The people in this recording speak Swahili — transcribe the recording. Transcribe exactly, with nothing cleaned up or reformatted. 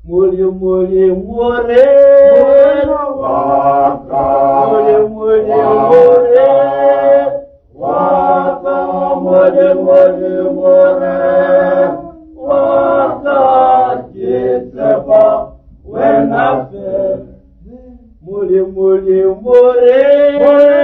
Muli muli more waka. Muli muli more waka. Muli muli more waka. Kiteba when I feel. Muli muli more.